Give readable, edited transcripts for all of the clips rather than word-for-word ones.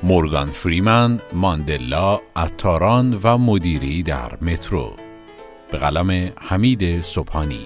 مورگان فریمن، ماندلا، عطاران و مدیری در مترو، به قلم حمید صبحانی.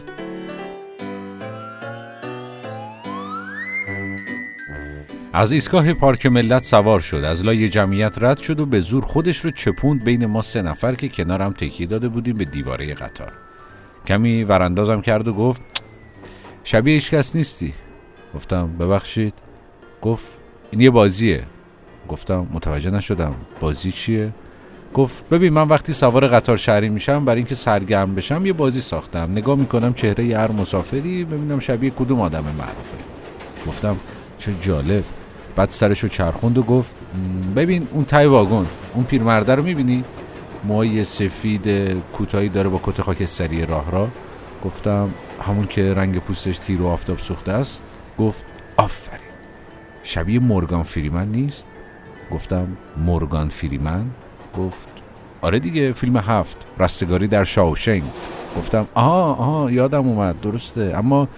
از ایستگاه پارک ملت سوار شد، از لای جمعیت رد شد و به زور خودش رو چپوند بین ما 3 نفر که کنارم تکیه داده بودیم به دیواره قطار. کمی وراندازم کرد و گفت شبیه هیچ کس نیستی. گفتم ببخشید. گفت این یه بازیه. گفتم متوجه نشدم، بازی چیه؟ گفت ببین من وقتی سوار قطار شهری میشم برای اینکه سرگرم بشم یه بازی ساختم، نگاه میکنم چهره ی هر مسافری ببینم شبیه کدوم آدم معروفه. گفتم چه جالب. بعد سرشو چرخوند و گفت ببین اون تای واگن، اون پیرمرده رو میبینی؟ موهای سفید کوتاهی داره با کت خاکستری راه. گفتم همون که رنگ پوستش تیر و آفتاب سوخته است؟ گفت آفرین، شبیه مورگان فریمن نیست؟ گفتم مورگان فریمن؟ گفت آره دیگه، فیلم 7 رستگاری در شاوشنگ. گفتم آها یادم اومد، درسته، اما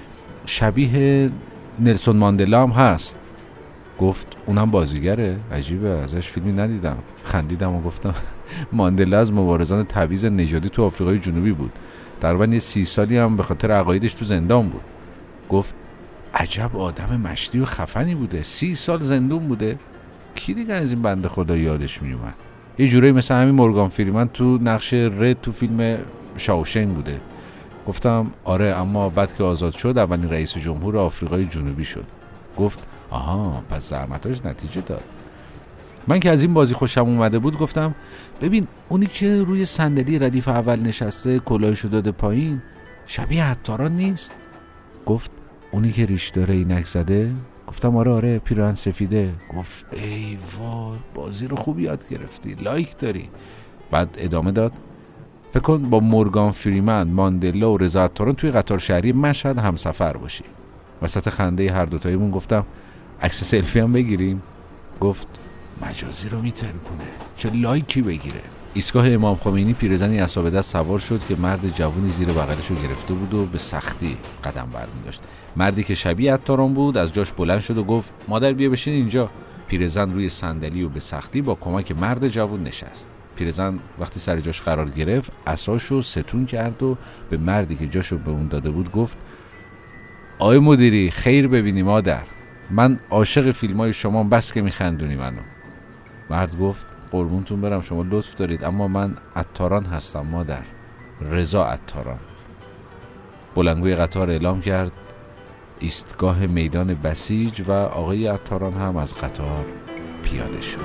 شبیه نلسون ماندلا هم هست. گفت اونم بازیگره؟ عجیبه، ازش فیلمی ندیدم. خندیدم و گفتم ماندلا از مبارزان تبعیض نژادی تو آفریقای جنوبی بود، تقریبا 30 سالی هم به خاطر عقایدش تو زندان بود. گفت عجب آدم مشتی و خفنی بوده، 30 سال زندون بوده. کی دیگه از این بنده خدا یادش میومد؟ یه جورایی مثل همین مورگان فریمن تو نقش رد تو فیلم شاوشنگ بوده. گفتم آره، اما بعد که آزاد شد اولین رئیس جمهور آفریقای جنوبی شد. گفت آها، پس زحمتاش نتیجه داد. من که از این بازی خوشم اومده بود گفتم ببین اونی که روی صندلی ردیف اول نشسته کلاهشو داده پایین شبیه عطاران نیست؟ گفت اونی که ریش داره اینک زده؟ گفتم آره پیراهن سفیده. گفت ای وای، بازی رو خوب یاد گرفتی، لایک داری. بعد ادامه داد فکر کن با مورگان فریمن، ماندلا و رضا عطاران توی قطار شهری مشهد همسفر باشی. وسط خنده هر دوتایمون گفتم عکس سلفی هم بگیریم؟ گفت مجازی رو میترکونه، چه لایکی بگیره. ایستگاه امام خمینی پیرزنی عصابه دست سوار شد که مرد جوونی زیر بغلشو گرفته بود و به سختی قدم برمی‌داشت. مردی که شبیه عطاران بود از جاش بلند شد و گفت مادر بیا بشین اینجا. پیرزن روی صندلی و به سختی با کمک مرد جوون نشست. پیرزن وقتی سر جاش قرار گرفت عصاشو ستون کرد و به مردی که جاشو به اون داده بود گفت آقای مدیری خیر ببینی مادر، من عاشق فیلمای شما، بس که میخندونی منو. مرد گفت قربونتون برم، شما لطف دارید، اما من عطاران هستم مادر، رضا عطاران. بلندگوی قطار اعلام کرد ایستگاه میدان بسیج و آقای عطاران هم از قطار پیاده شد.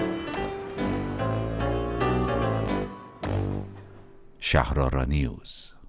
شهرآرا نیوز.